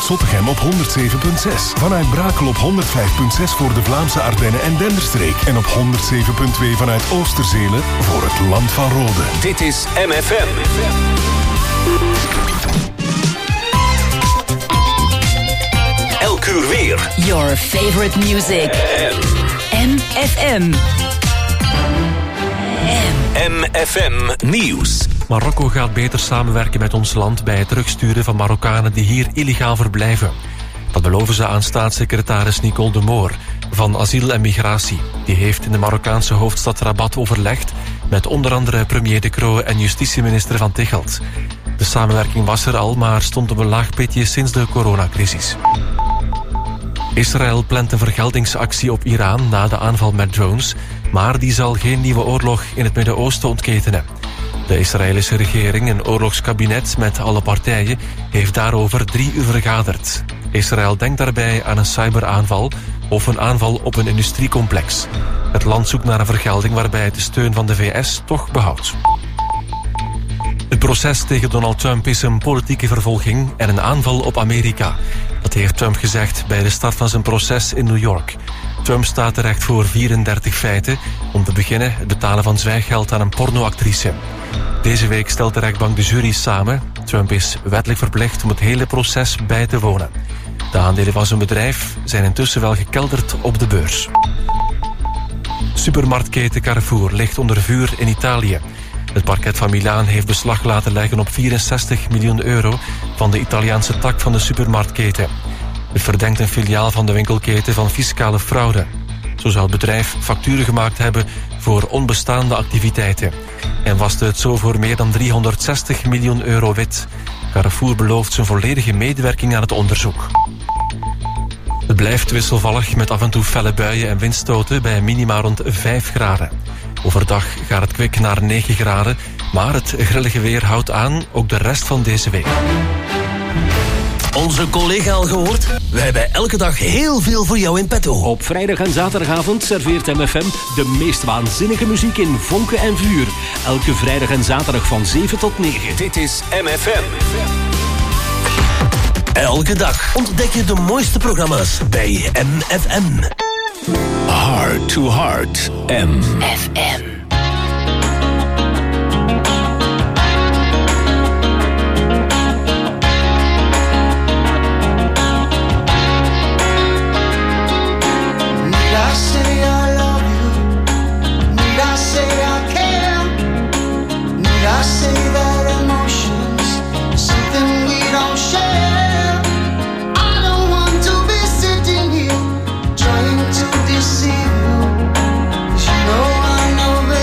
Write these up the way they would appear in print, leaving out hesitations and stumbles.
Zottegem op 107.6. Vanuit Brakel op 105.6 voor de Vlaamse Ardennen en Denderstreek. En op 107.2 vanuit Oosterzele voor het Land van Rode. Dit is MFM. Elk uur weer. Your favorite music. MFM. MFM Nieuws. Marokko gaat beter samenwerken met ons land bij het terugsturen van Marokkanen die hier illegaal verblijven. Dat beloven ze aan staatssecretaris Nicole de Moor van Asiel en Migratie. Die heeft in de Marokkaanse hoofdstad Rabat overlegd met onder andere premier De Croo en justitieminister Van Tichelt. De samenwerking was er al, maar stond op een laag pitje sinds de coronacrisis. Israël plant een vergeldingsactie op Iran na de aanval met drones, maar die zal geen nieuwe oorlog in het Midden-Oosten ontketenen. De Israëlische regering, een oorlogskabinet met alle partijen, heeft daarover 3 uur vergaderd. Israël denkt daarbij aan een cyberaanval of een aanval op een industriecomplex. Het land zoekt naar een vergelding waarbij het de steun van de VS toch behoudt. Het proces tegen Donald Trump is een politieke vervolging en een aanval op Amerika. Dat heeft Trump gezegd bij de start van zijn proces in New York. Trump staat terecht voor 34 feiten. Om te beginnen het betalen van zwijggeld aan een pornoactrice. Deze week stelt de rechtbank de jury samen. Trump is wettelijk verplicht om het hele proces bij te wonen. De aandelen van zijn bedrijf zijn intussen wel gekelderd op de beurs. Supermarktketen Carrefour ligt onder vuur in Italië. Het parket van Milaan heeft beslag laten leggen op 64 miljoen euro van de Italiaanse tak van de supermarktketen. Het verdenkt een filiaal van de winkelketen van fiscale fraude. Zo zou het bedrijf facturen gemaakt hebben voor onbestaande activiteiten. En waste het zo voor meer dan 360 miljoen euro wit. Carrefour belooft zijn volledige medewerking aan het onderzoek. Het blijft wisselvallig met af en toe felle buien en windstoten bij een minima rond 5 graden. Overdag gaat het kwik naar 9 graden, maar het grillige weer houdt aan ook de rest van deze week. Onze collega al gehoord? We hebben elke dag heel veel voor jou in petto. Op vrijdag en zaterdagavond serveert MFM de meest waanzinnige muziek in vonken en vuur. Elke vrijdag en zaterdag van 7 tot 9. Dit is MFM. Elke dag ontdek je de mooiste programma's bij MFM. Heart to Heart. FM. Trying to deceive you, 'cause you know I know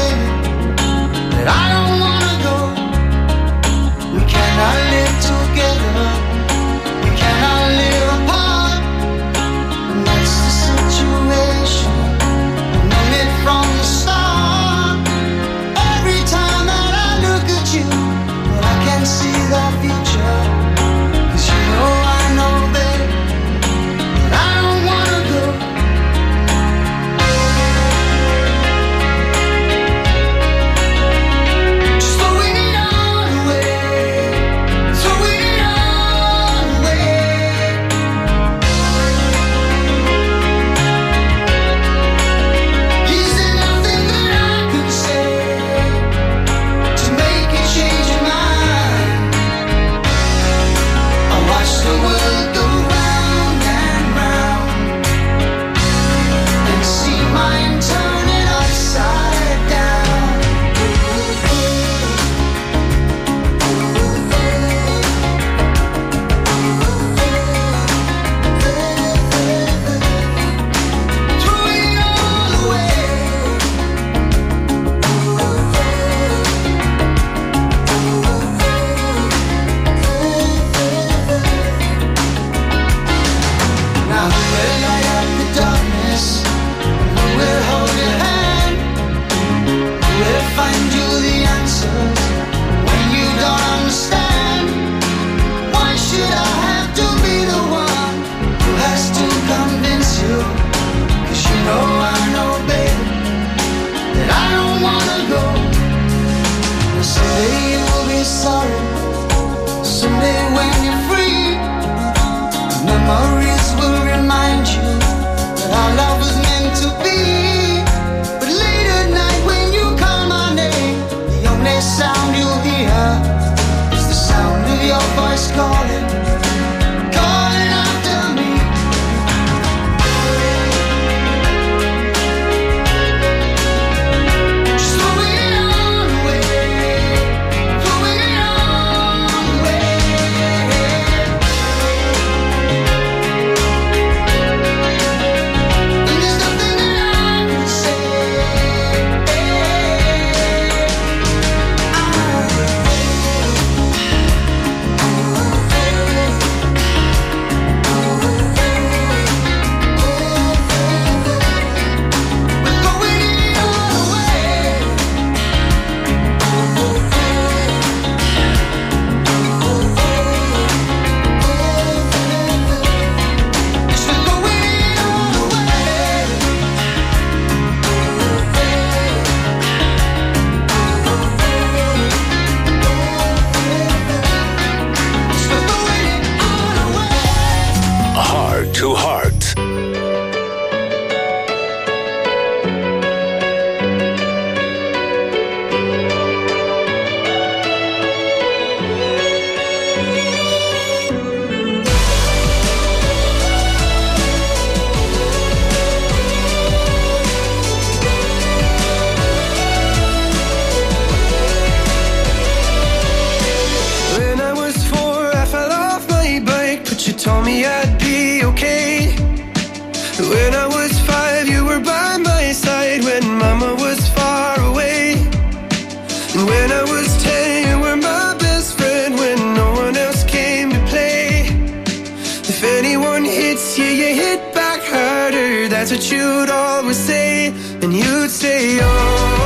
hits you, you hit back harder. That's what you'd always say. And you'd say, oh,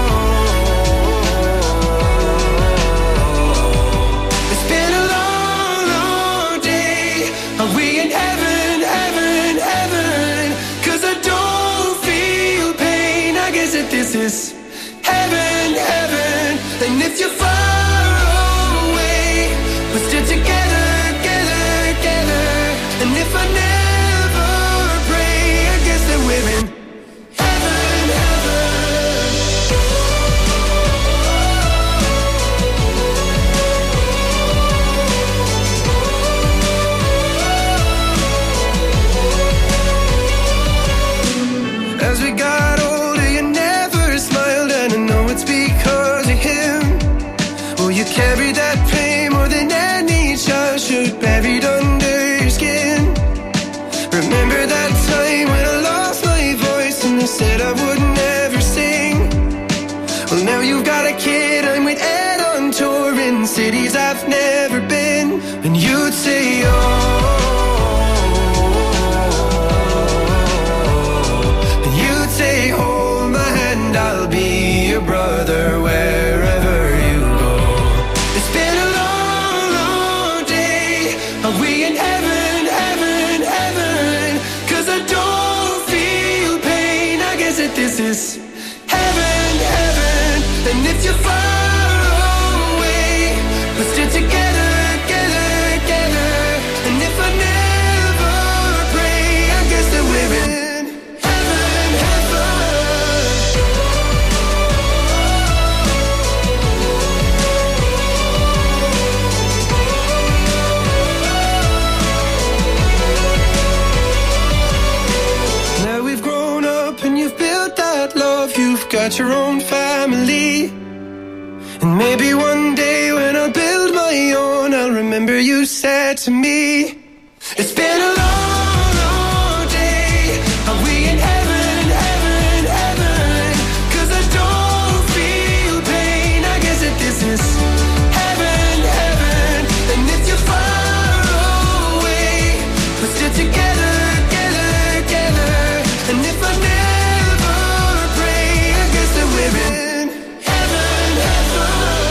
it's been a long, long day. Are we in heaven, heaven, heaven? 'Cause I don't feel pain. I guess that this is heaven, heaven. And if you're far away, we're still together, together, together. And if I never pray, I guess that we're in heaven, heaven. As we got older, you never smiled, and I know it's because of him. Oh, you carried that pain more than any child should, buried under your skin. Remember that time when I lost my voice and they said I would never sing? Well, now you've got a kid, I'm with Ed on tour in cities I've never been. And you'd say, oh, and you'd say, hold my hand, I'll be your brother wherever you go. It's been a long, long day. Are we in heaven, heaven, heaven? 'Cause I don't feel pain. I guess that this is heaven, heaven. And if you're far away, we're still together, together, together. And if I never pray, I guess that we're in heaven, heaven. Now we've grown up and you've built that love. You've got your own family. And maybe one day when I build my own, I'll remember you said to me, it's been a long, long day. Are we in heaven, heaven, heaven? 'Cause I don't feel pain. I guess that this is heaven, heaven. And if you're far away, we're still together, together, together. And if I never pray, I guess that we're in heaven, heaven.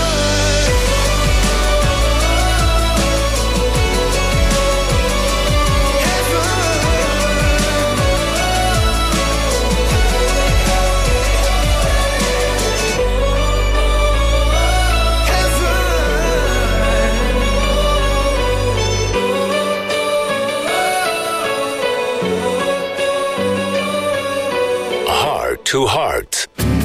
Heart to Heart.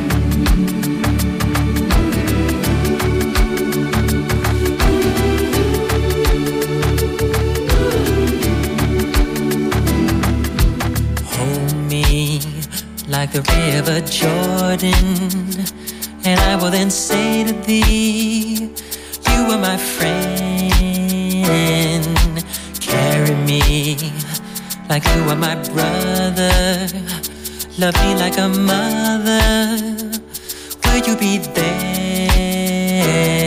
Hold me like the river Jordan, and I will then say to thee, you are my friend. Carry me like you are my brother. Love me like a mother. Will you be there?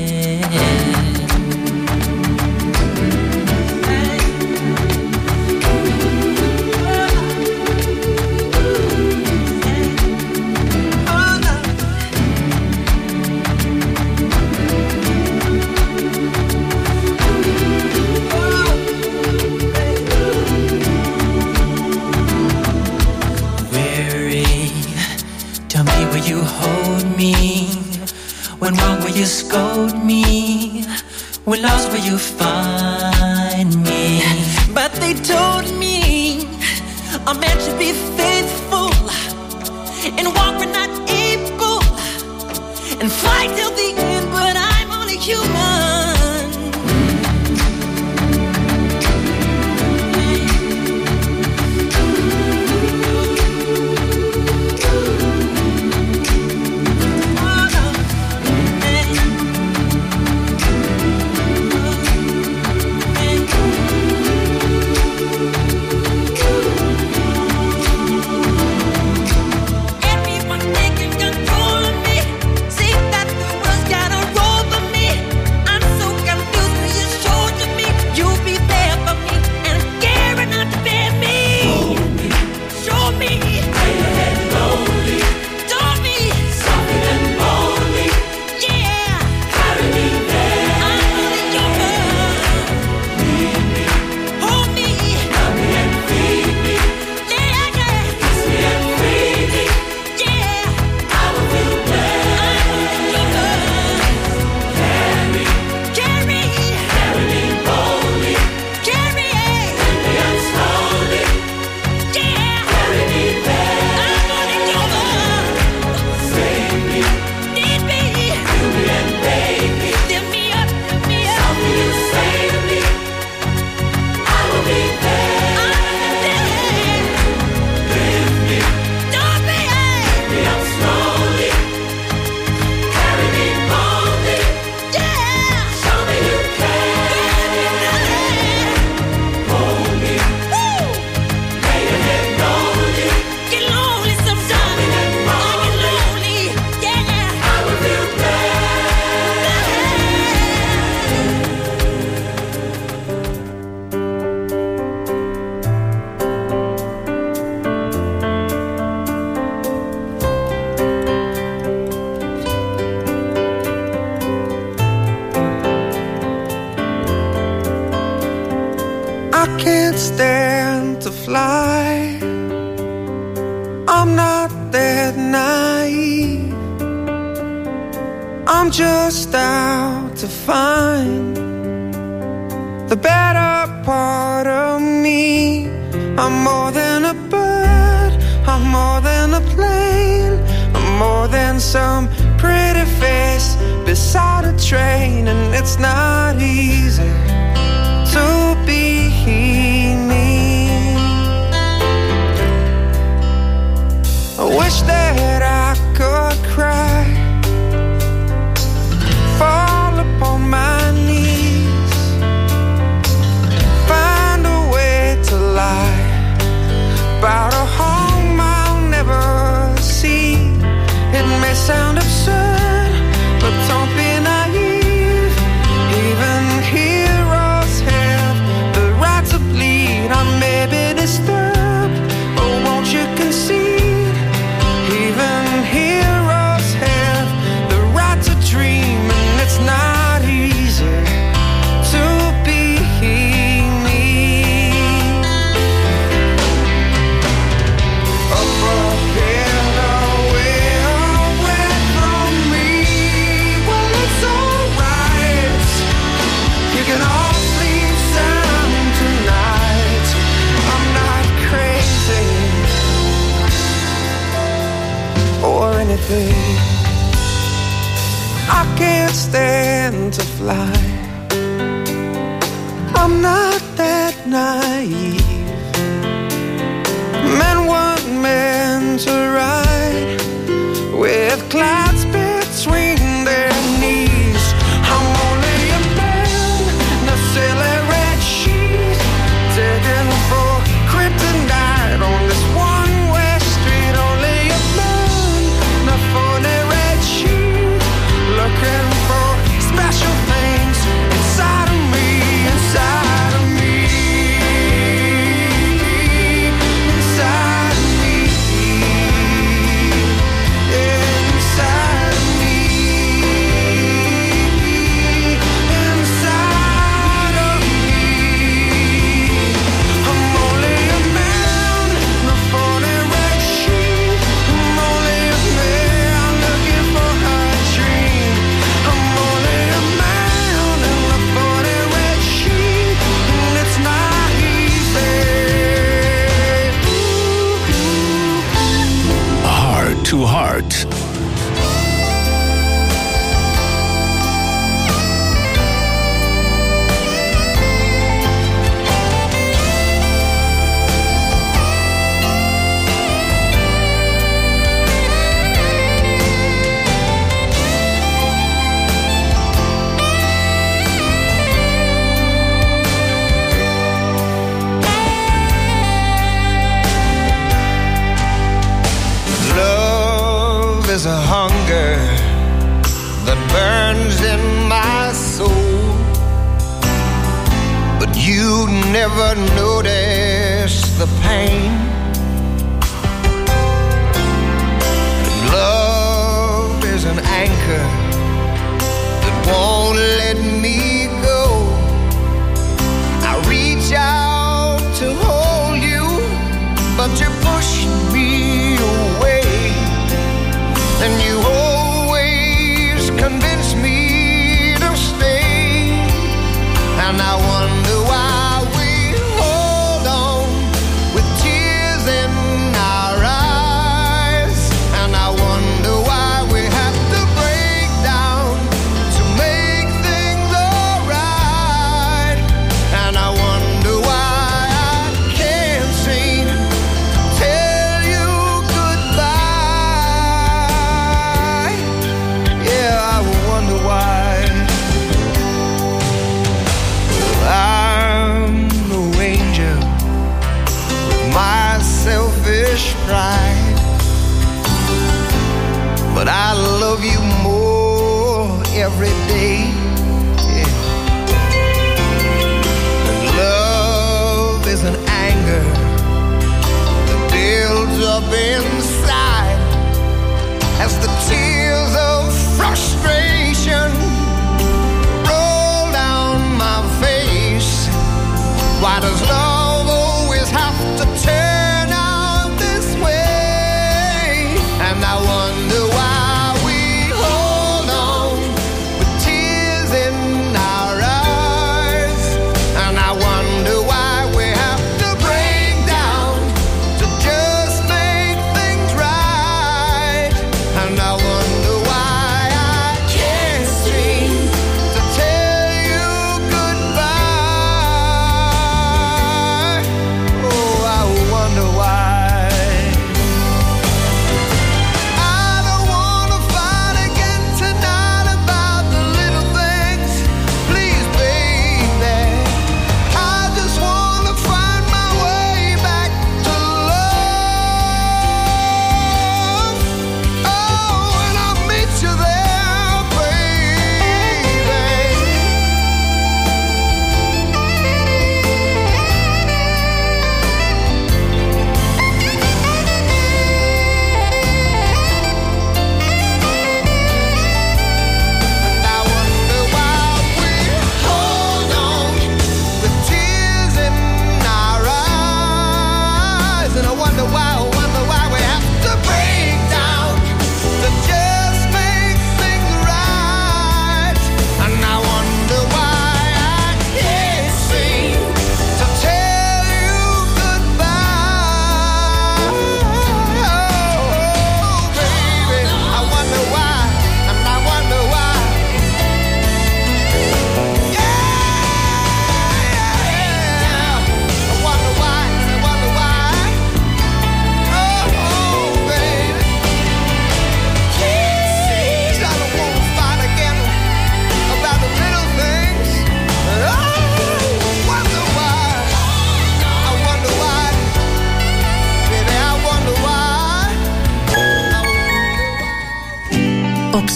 Tell me, will you hold me? When wrong, will you scold me? When lost, will you find me? But they told me a man should be faithful and walk when not able and fight till the end, but I'm only human. Everyone taking control of me. See that the world's got a role for me. I'm can't stand to fly. I'm not that naive. I'm just out to find the better part of me. I'm more than a bird, I'm more than a plane, I'm more than some pretty face beside a train. And it's not easy to be me. I wish that I could cry, fall upon my knees, find a way to lie about a home I'll never see. It may sound absurd, but don't be naive. Even heroes have the right to bleed. I may be disturbed, but won't you concede? Even heroes have the right to dream, and it's not easy to be me. Up and away from me. Well, it's alright. You can all sleep sound tonight. I'm not crazy or anything. I can't stand to fly. I'm not that naive. Men weren't meant to ride with clouds between their knees. I'm only a man, no silly red sheet, digging for kryptonite on this one-way street. Only a man, no phony red sheet, looking for special things inside of me, inside of me, inside of me, inside of me, inside of me. I'm only a man, no phony red sheet. I'm only a man looking for a dream. I'm only a man in the phony red sheet, and it's not easy. Heart to Heart. Love is a hunger that burns in my soul, but you never notice the pain. Love is an anchor that won't let me go. I reach out to hold you, but you push me away, and you always convince me to stay. And I wonder why we hold on with tears in our eyes. And I wonder why we have to break down to make things alright. And I wonder why I can't seem to tell you goodbye. Yeah, I wonder why. Well,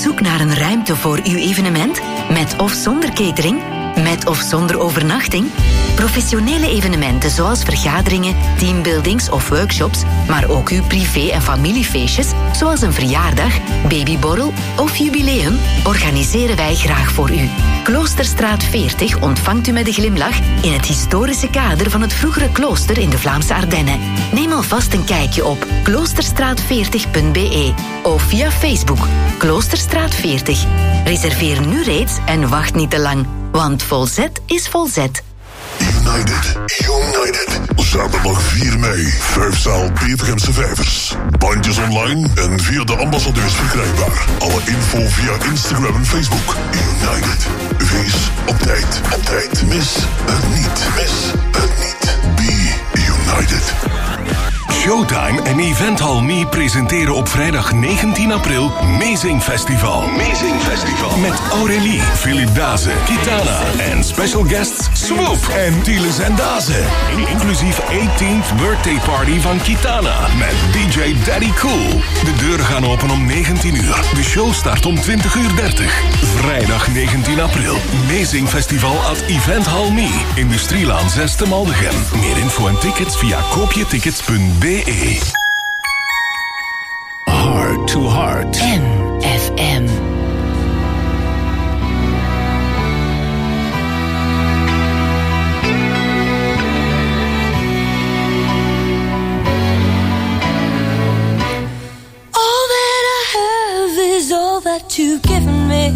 zoek naar een ruimte voor uw evenement? Met of zonder catering? Met of zonder overnachting? Professionele evenementen zoals vergaderingen, teambuildings of workshops, maar ook uw privé- en familiefeestjes, zoals een verjaardag, babyborrel of jubileum, organiseren wij graag voor u. Kloosterstraat 40 ontvangt u met een glimlach in het historische kader van het vroegere klooster in de Vlaamse Ardennen. Neem alvast een kijkje op kloosterstraat40.be of via Facebook Kloosterstraat 40. Reserveer nu reeds en wacht niet te lang, want Volzet is Volzet. United. Zaterdag 4 mei. 5-zaal Bevergemse Vijvers. Bandjes online en via de ambassadeurs verkrijgbaar. Alle info via Instagram en Facebook. United. Wees op tijd. Mis het niet. Be United. Showtime en Eventhal Me presenteren op vrijdag 19 april Amazing Festival. Met Aurélie, Philip Daze, Kitana en special guests Swoop en Tieles en Daze. Inclusief 18th birthday party van Kitana met DJ Daddy Cool. De deuren gaan open om 19 uur. De show start om 20:30. Vrijdag 19 april. Amazing Festival at Eventhal Me. Industrielaan 6 te Maldegem. Meer info en tickets via koopjetickets.be. Heart to Heart. MFM. All that I have is all that you've given me.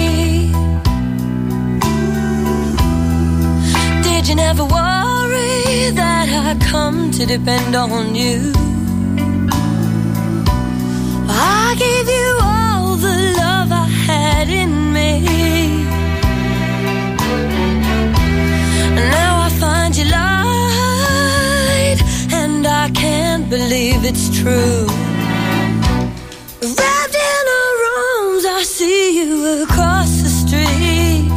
Did you never worry that I come to depend on you? I gave you all the love I had in me. Now I find you lied, and I can't believe it's true. Wrapped in our rooms, I see you across the street.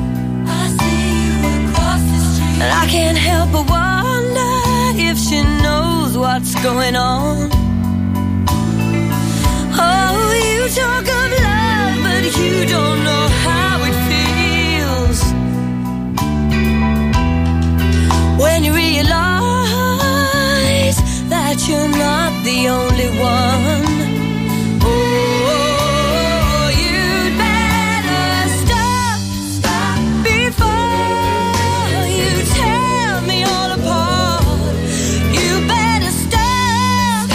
And I can't help but wonder if she knows what's going on. Oh, you talk of love, but you don't know how it feels when you realize that you're not the only one. Oh, you'd better stop before you tear me all apart. You better stop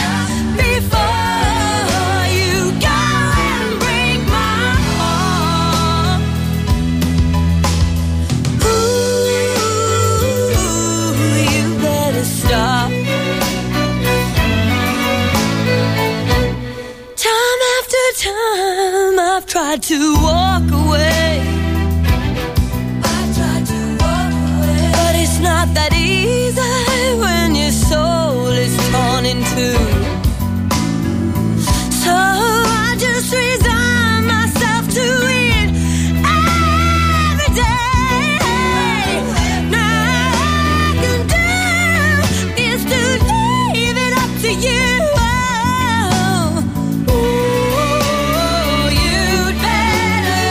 before you go and break my heart. Ooh, you better stop. Time after time I've tried to walk away. But it's not that easy when your soul is torn in two. So I just resign myself to it every day. Now all I can do is to leave it up to you. Oh, you'd better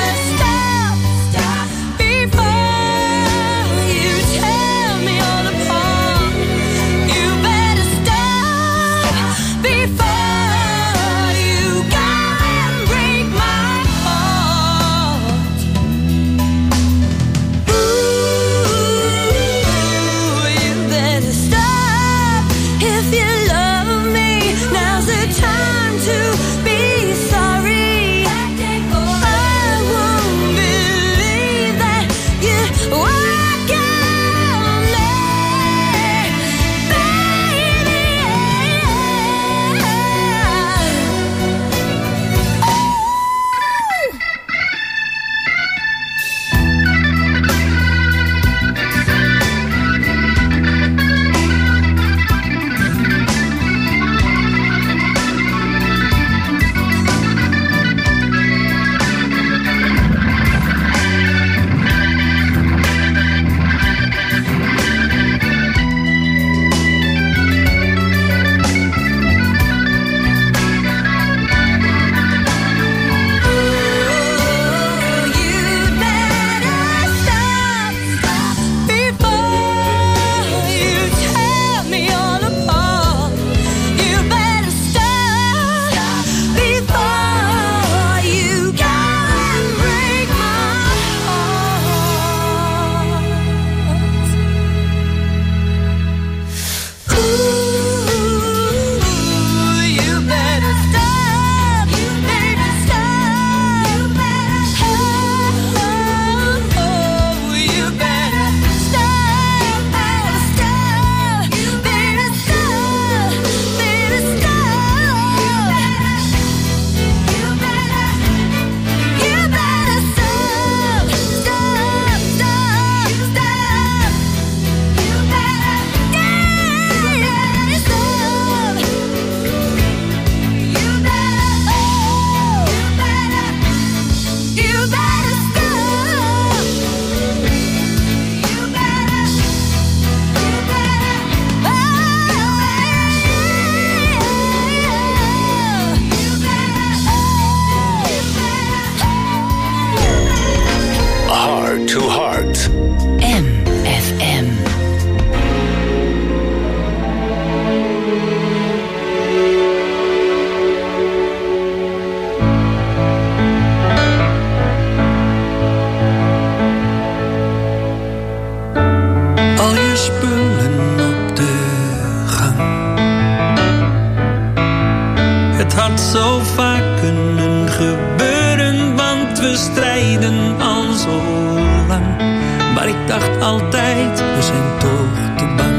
zo vaak kunnen gebeuren, want we strijden al zo lang. Maar ik dacht altijd, we zijn toch te bang.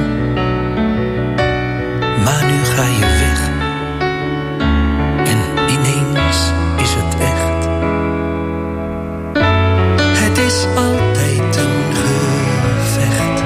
Maar nu ga je weg en ineens is het echt. Het is altijd een gevecht.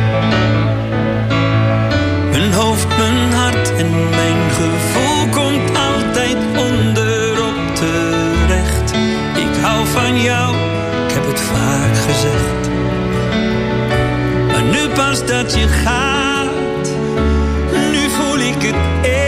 Mijn hoofd, mijn hart en mijn gevoel komt altijd onderop terecht. Ik hou van jou, ik heb het vaak gezegd. Maar nu pas dat je gaat, nu voel ik het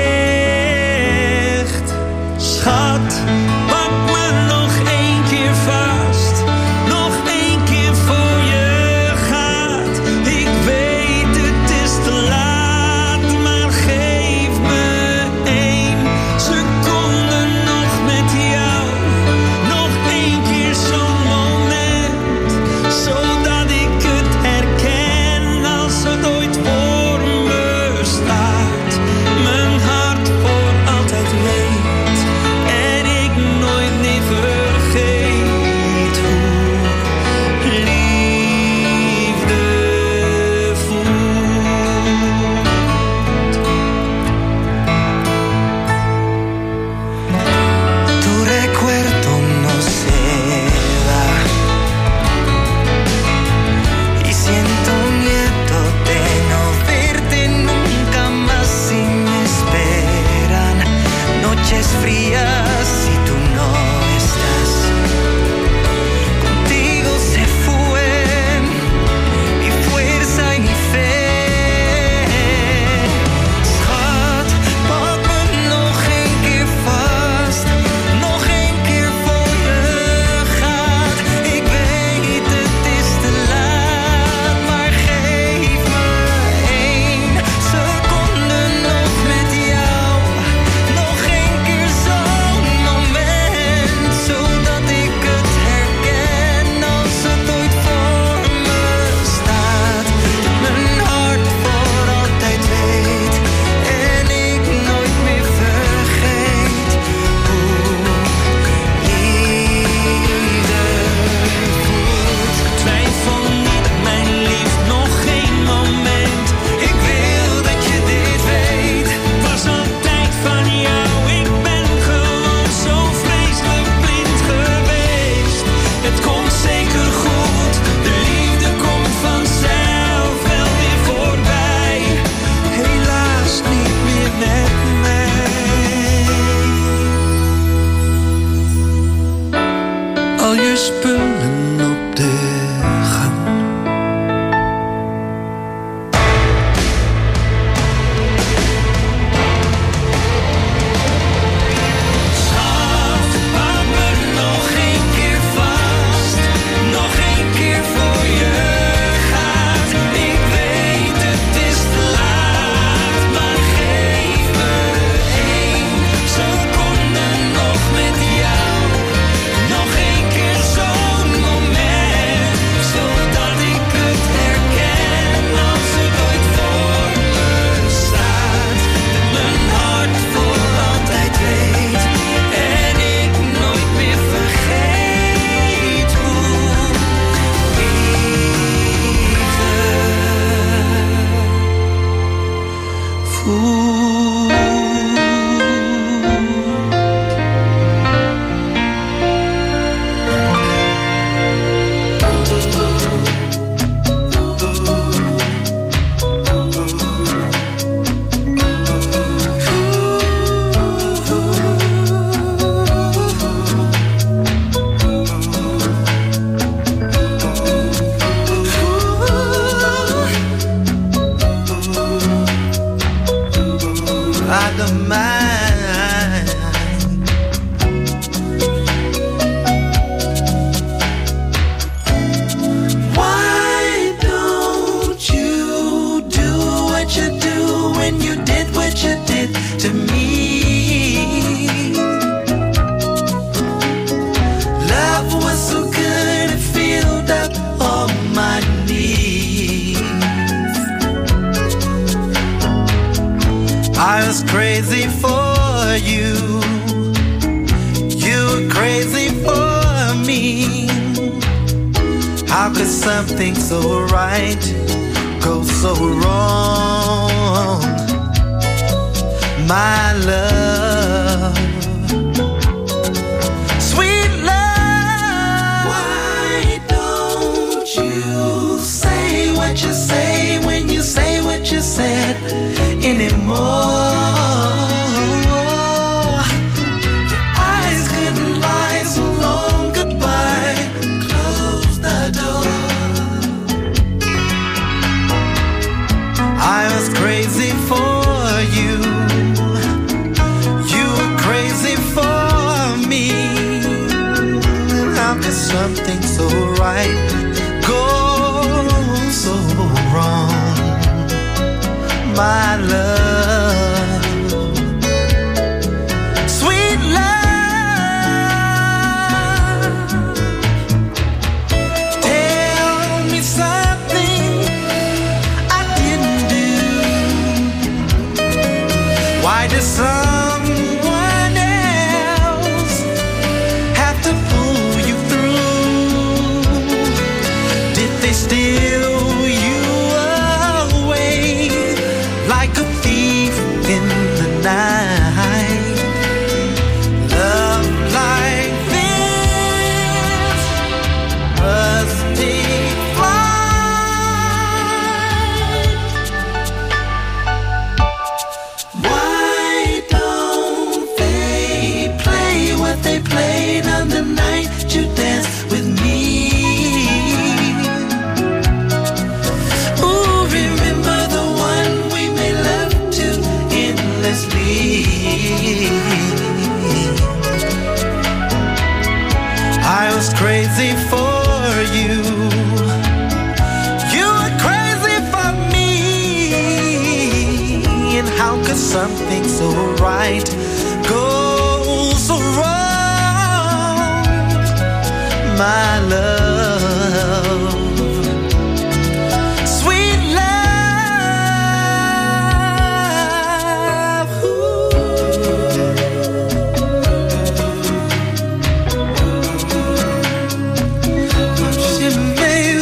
echt. Schat, pak me nog één keer vast, nog één keer voor je gaat. Ik weet het is te laat, maar geef me 1 seconde nog met jou. Nog één keer zo'n moment, zodat ik het herken als het ooit voor me staat. Mijn hart voor altijd weet en ik nooit meer vergeet hoe liefde voelt. Tu recuerdo no se va y siento miedo de no verte nunca más si me esperan noches frías si tú no estás. Contigo se fue mi fuerza y mi fe. Schat, pak me nog één keer vast, nog één keer voor je gaat. Ik weet het is te laat, maar geef me 1 seconde nog met jou. Nog één keer zo'n moment, zodat ik het herken als het ooit voor me staat. Mijn hart voor altijd weet en ik nooit meer vergeet hoe liefde voelt. Twijfel niet, mijn lief, nog geen moment. Ik wil dat je dit weet. Was altijd van jou, ik ben gewoon zo vreselijk blind geweest. Het komt zeker goed, de liefde komt vanzelf wel weer voorbij. Helaas niet meer met mij. Al je spullen op de gang. Schat, pak me nog één keer vast, nog één keer voor je gaat. Ik weet het is te laat, maar geef me 1 seconde nog met jou. Nog één keer zo'n moment, zodat ik het herken als het ooit voor me staat. Mijn hart voor altijd weet en ik nooit meer vergeet hoe liefde voelt. I don't mind. Why don't you do what you do when you did what you did to me? Love was so good it filled up all my needs. I was crazy for you. were crazy for me. How could something so right go so wrong? My love, sweet love. Why don't you say what you say when you say what you said anymore? Crazy for you, you were crazy for me. How could something so right go so wrong? My love, sweet love, tell me something I didn't do. Why does someone else have to pull you through? Did they steal you away like a thief in the night? Love like this must take flight. Why don't they play what they played on the night you danced with me? Ooh, remember the one we made love to endlessly. I was crazy for you. You were crazy for me. And how could something so right go so wrong? My love, sweet love. She made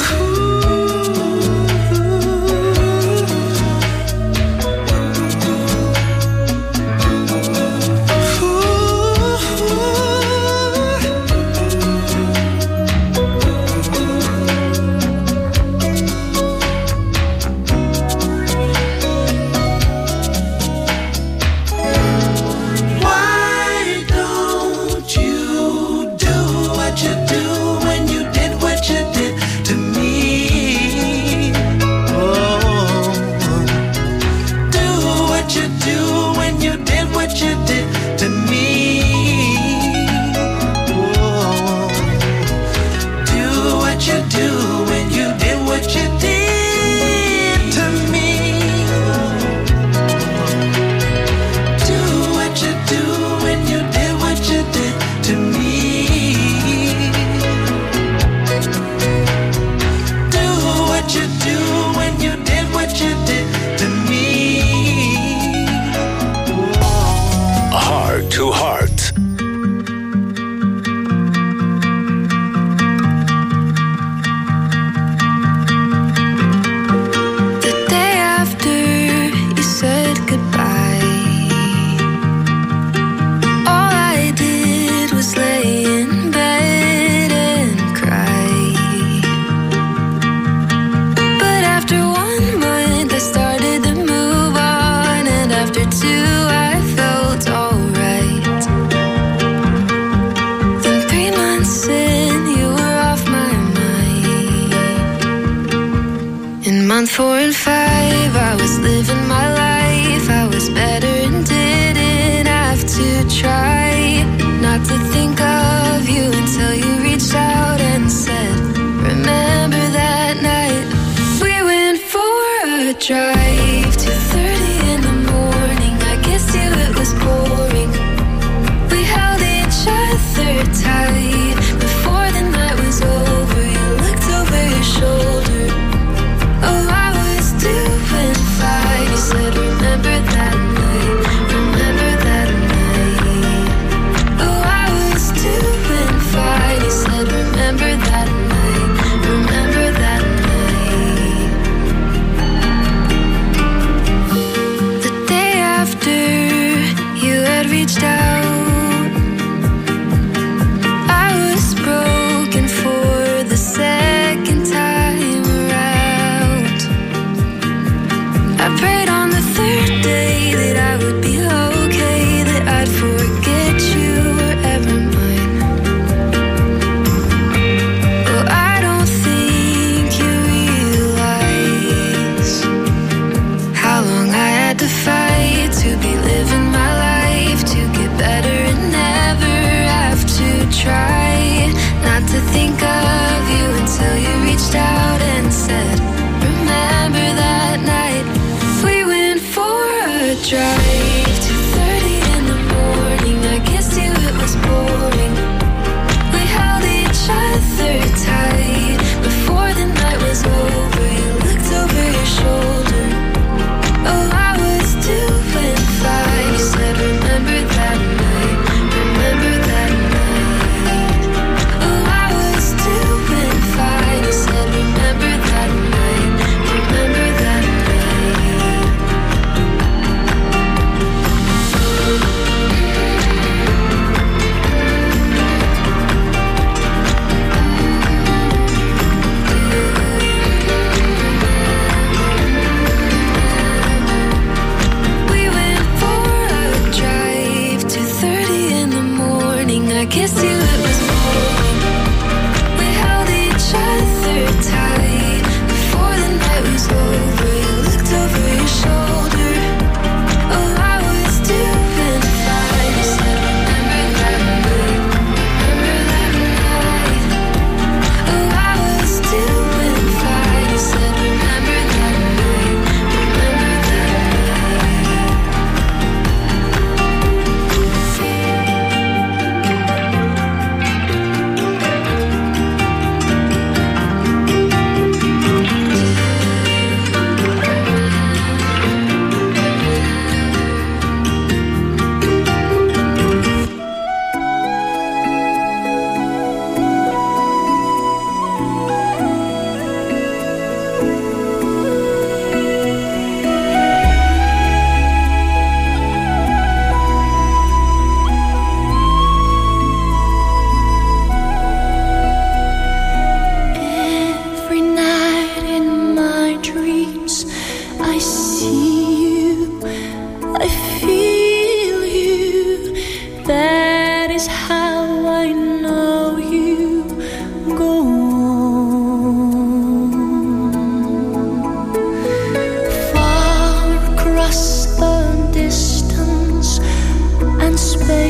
Why don't you do what you do when you did what you did to me? Oh, do what you do when you did what you did to me. Oh, do what you do when you did what you did to me. Do what you do when you did what you did to me. Do what you do when you did what you did to me. Heart to heart. The day after you said goodbye, all I did was lay in bed and cry. But after 1 month I started to move on, and after 2 I felt alright. Then 3 months in, you were off my mind. In month 4 and 5, I was living my life. I was better and didn't have to try not to think of you until you reached out and said, remember that night we went for a drive, 2:30 in the morning. I guess you it was boring. We held each other tight before the night was over. You looked over your shoulder. Oh, I was doing fine. You said, remember that night, remember that night. Oh, I was doing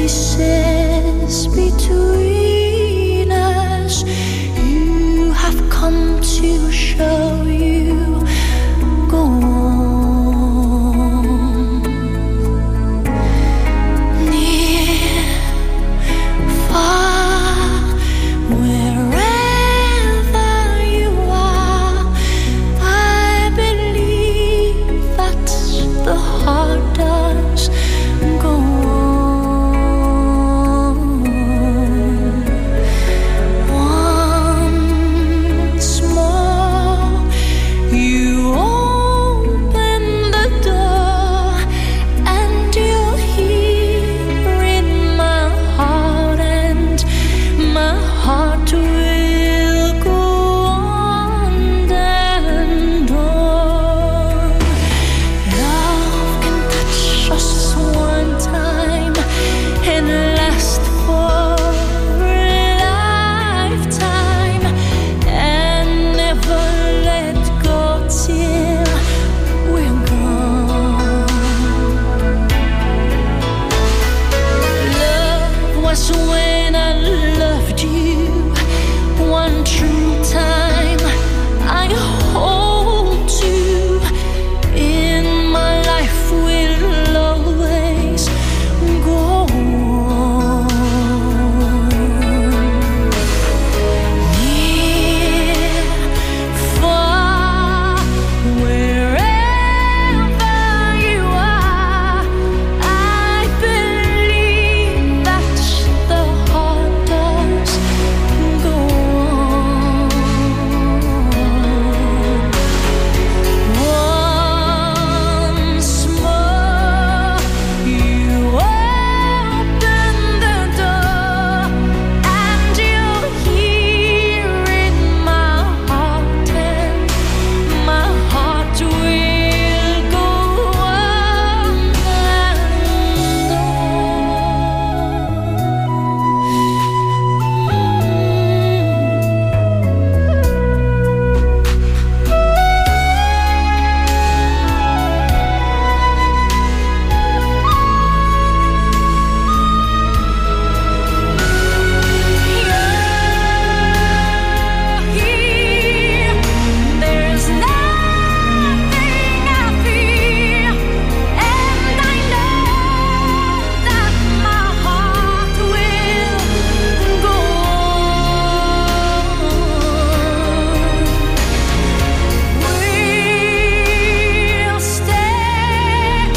spaces between us. You have come to show you. Go on. Near, far, wherever you are, I believe that the heart does go on. Once more, you open the door, and you're here in my heart, and my heart will go on and on. Love can touch us one time and last for a lifetime, and never let go till we're gone. Love was when I loved you one true time. I hold you in my life, will always go on. Near, far, wherever you are, I believe that the heart does go on. Once more, you open the door, and you're here in my heart, and my heart will go on and there's nothing I fear, and I know that my heart will go on. We'll stay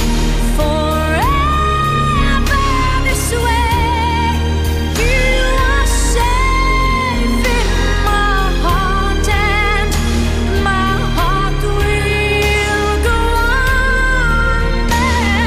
forever this way. You are safe in my heart, and my heart will go on and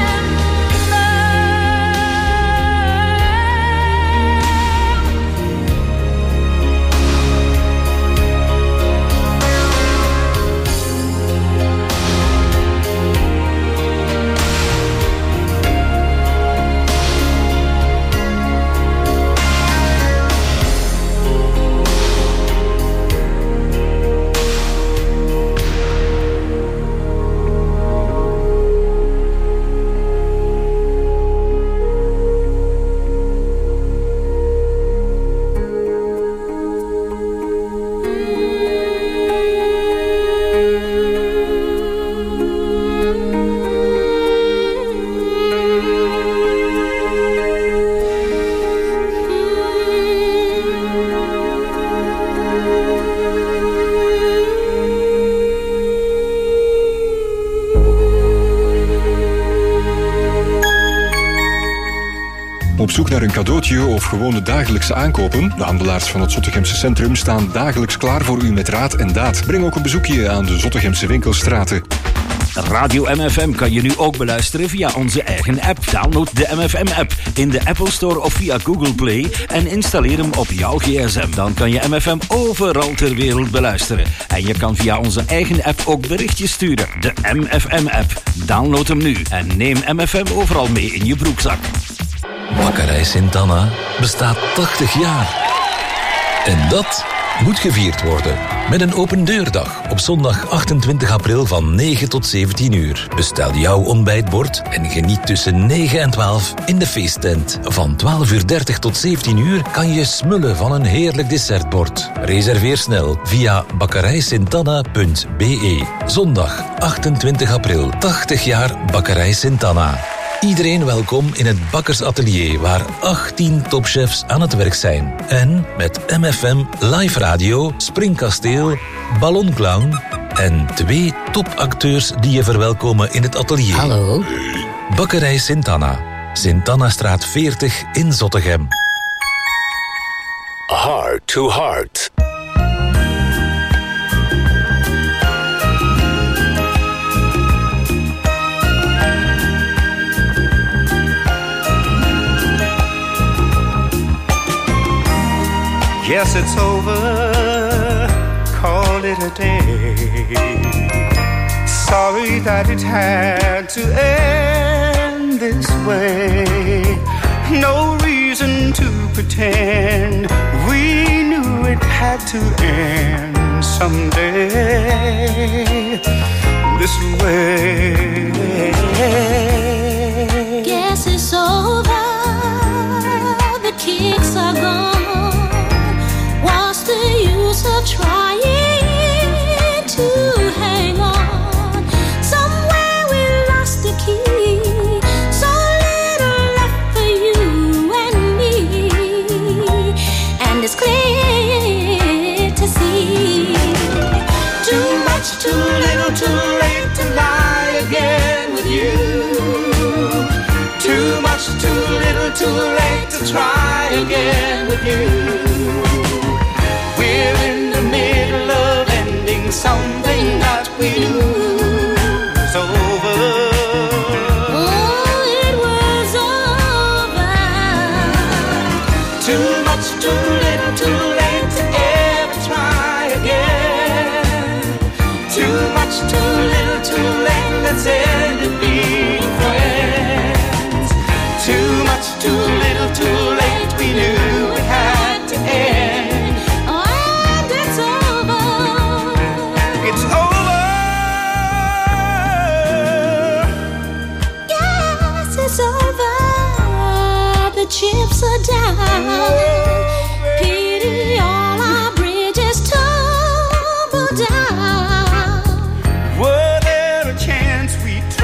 Op zoek naar een cadeautje of gewoon de dagelijkse aankopen? De handelaars van het Zottegemse Centrum staan dagelijks klaar voor u met raad en daad. Breng ook een bezoekje aan de Zottegemse winkelstraten. Radio MFM kan je nu ook beluisteren via onze eigen app. Download de MFM-app in de Apple Store of via Google Play en installeer hem op jouw gsm. Dan kan je MFM overal ter wereld beluisteren. En je kan via onze eigen app ook berichtjes sturen. De MFM-app. Download hem nu en neem MFM overal mee in je broekzak. Bakkerij Sint-Anna bestaat 80 jaar. En dat moet gevierd worden. Met een open deurdag op zondag 28 april van 9 tot 17 uur. Bestel jouw ontbijtbord en geniet tussen 9 en 12 in de feesttent. Van 12:30 tot 17 uur kan je smullen van een heerlijk dessertbord. Reserveer snel via bakkerijsintana.be. Zondag 28 april, 80 jaar Bakkerij Sint-Anna. Iedereen welkom in het bakkersatelier waar 18 topchefs aan het werk zijn. En met MFM Live Radio, Springkasteel, Ballonclown en 2 topacteurs die je verwelkomen in het atelier. Hallo. Bakkerij Sint-Anna, Sint-Annastraat 40 in Zottegem. Heart to Heart. Yes, it's over, call it a day. Sorry that it had to end this way. No reason to pretend, we knew it had to end someday this way. Guess it's over, the kicks are gone. What's the use of trying to hang on? Somewhere we lost the key, so little left for you and me. And it's clear to see, too much, too little, too late to lie again with you. Too much, too little, too late to try again with you. We're in the middle of ending something that we knew was over. oh, it was over. Too much, too little, too late to ever try again. Too much, too little, too late, let's end it being friends. Too much, too little, too late, we knew it had to end. And it's over. It's over. Yes, it's over. The chips are down. Pity all our bridges tumble down. Were there a chance we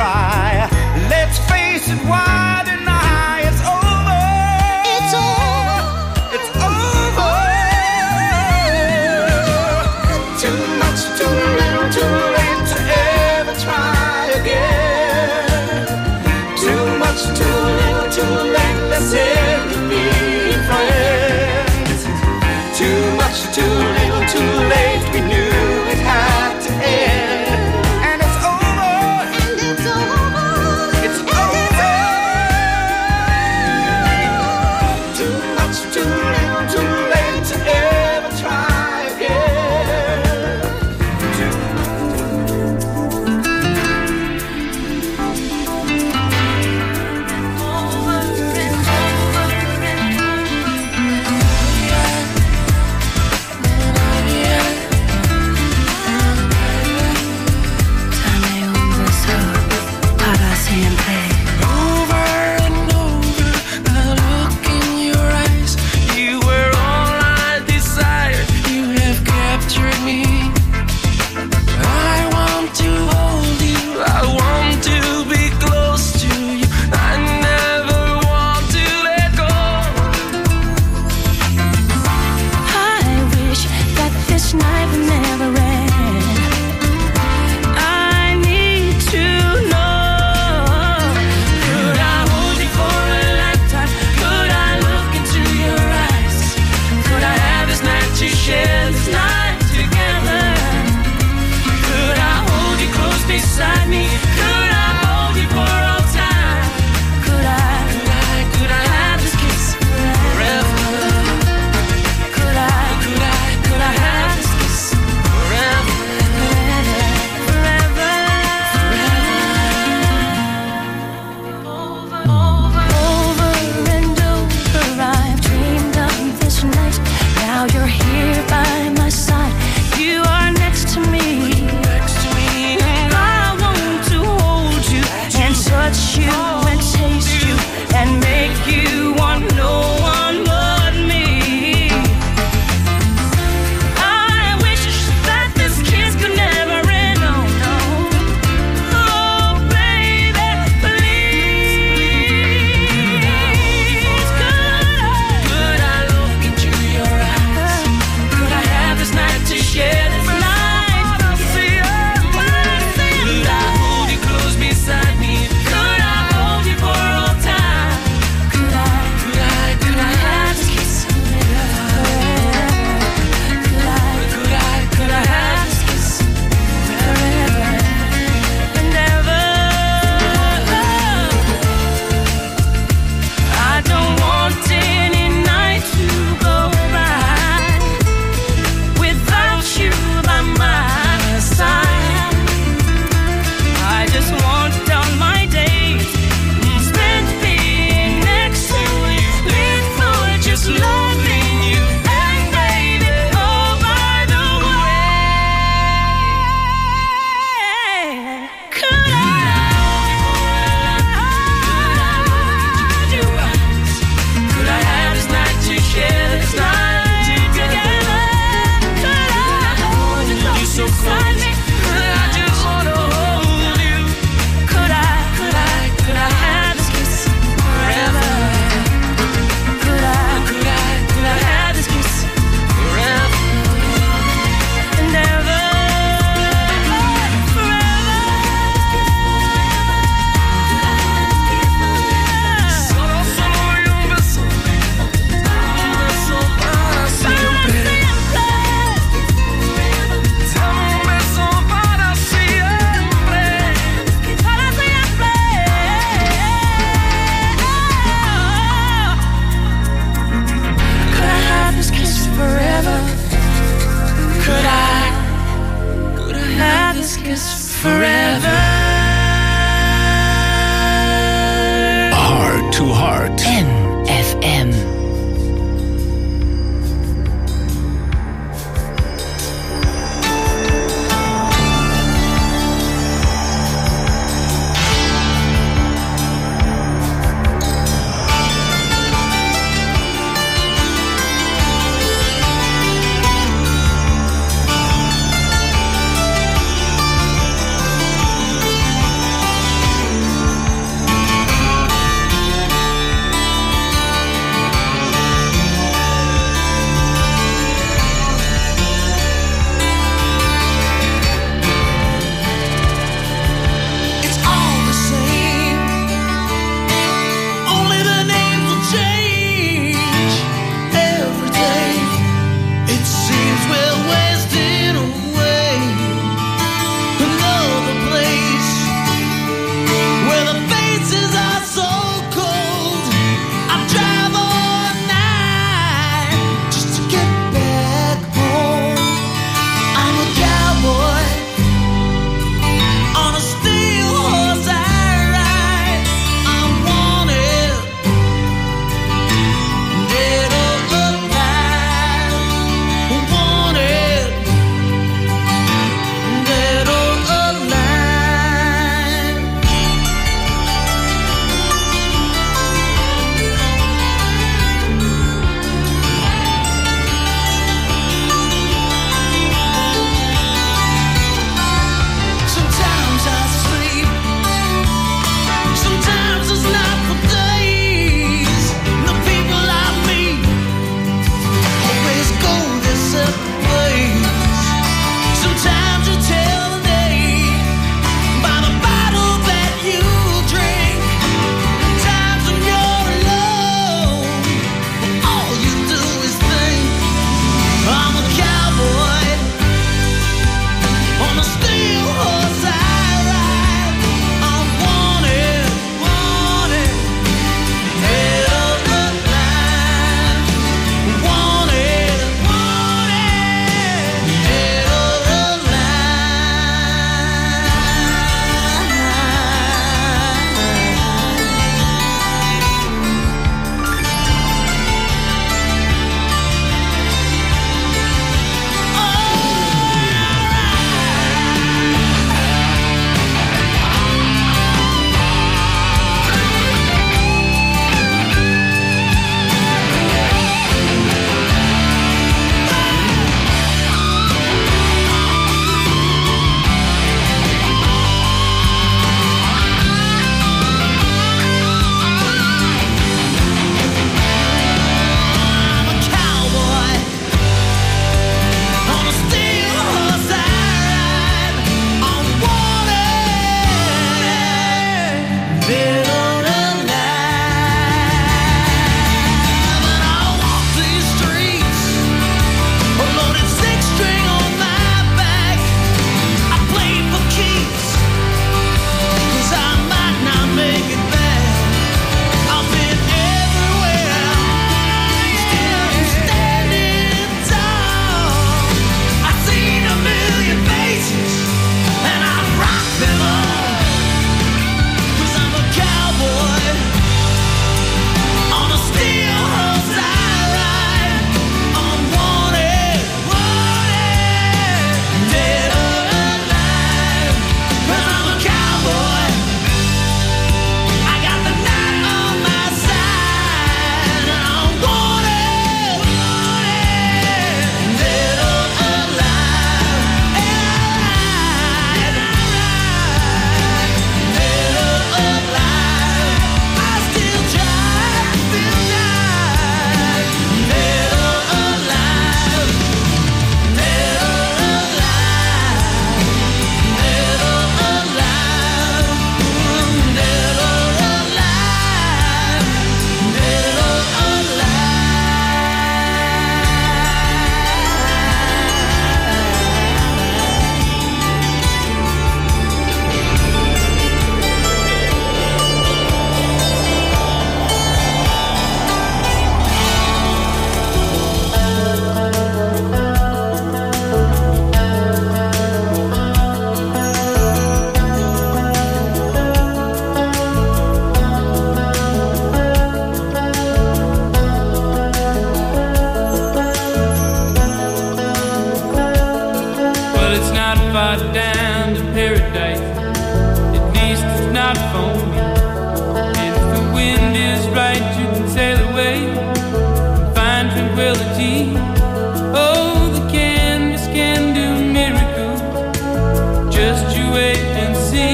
phone me. And if the wind is right, you can sail away and find tranquility. Oh, the canvas can do miracles. Just you wait and see.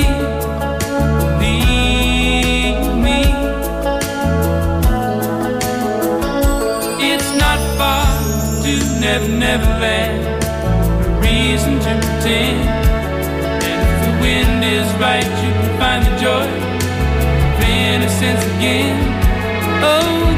Believe me. It's not far to Never Never Land. No reason to pretend. And if the wind is right, you can find the joy of innocence again. Oh,